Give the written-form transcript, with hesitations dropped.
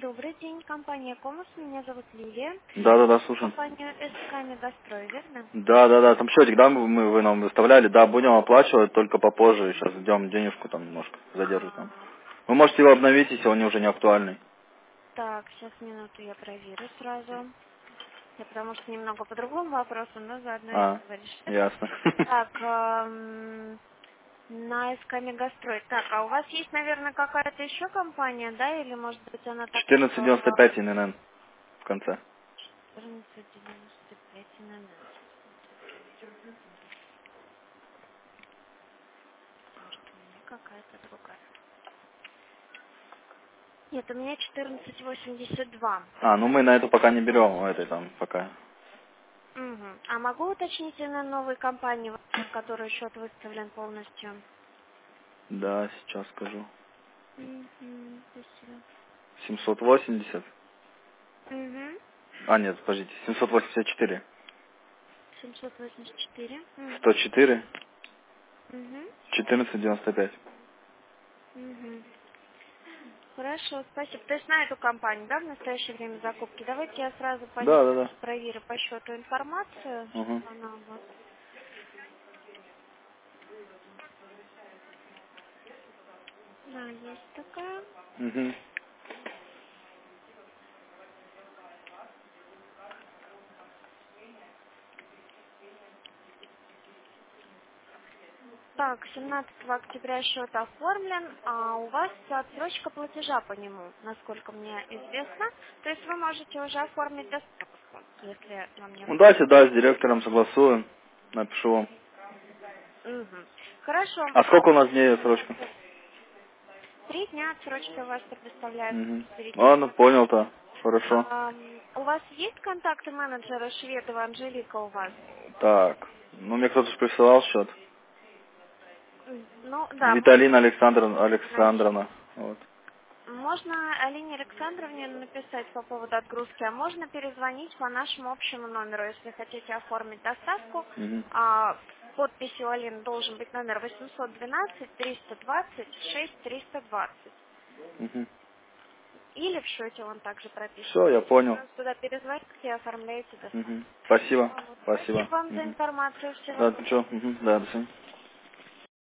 Добрый день, компания Комус, меня зовут Лилия. Да, слушаем. Компания СК Мегастрой, верно? Да, там счетик, да, вы нам выставляли, да, будем оплачивать только попозже, сейчас ждем денежку там немножко, задержит там. Вы можете его обновить, если он уже не актуальный. Так, сейчас минуту я проверю сразу. Я потому что немного по другому вопросу, но заодно и поговоришь. Ясно. Так, на СК Мегастрой. Так, а у вас есть, наверное, какая-то еще компания, да, или может быть она так... 1495 ИНН в конце. 1495 НН. Может, у меня какая-то другая. Нет, у меня 1482. Ну мы на эту пока не берем, у этой там пока. Угу. А могу уточнить на новой компании, на которой счет выставлен полностью? Да, сейчас скажу. Угу, спасибо. 780. Угу. Нет, подождите, 784. 784. 104. Угу. 1495. Угу. Хорошо, спасибо. То есть на эту компанию, да, в настоящее время закупки? Давайте я сразу по ней Да. тоже проверю по счету информацию, Угу. что она у вас. Да, есть такая. Угу. Так, 17 октября счет оформлен, а у вас отсрочка платежа по нему, насколько мне известно. То есть вы можете уже оформить доставку, если вам Ну необходимо. давайте, да, с директором согласуем. Напишу вам. Угу. Хорошо. А сколько у нас дней срочка? 3 дня отсрочки у вас предоставляется. Угу. Берите. Ладно, понял-то. Хорошо. У вас есть контакты менеджера Шведова Анжелика у вас? Так. Мне кто-то же присылал счет. Ну, да, Виталина можно. Александровна. Вот. Можно Алине Александровне написать по поводу отгрузки, а можно перезвонить по нашему общему номеру, если хотите оформить доставку. Угу. Подписью Алины должен быть номер 812-320-6320. Угу. Или в счете он также прописан. Все, я понял. Сразу туда перезвоните и оформляете доставку. Угу. Спасибо. Вот. Спасибо. Спасибо вам за Угу. информацию. Всего Да, доброго. что? Угу. Да, до свидания.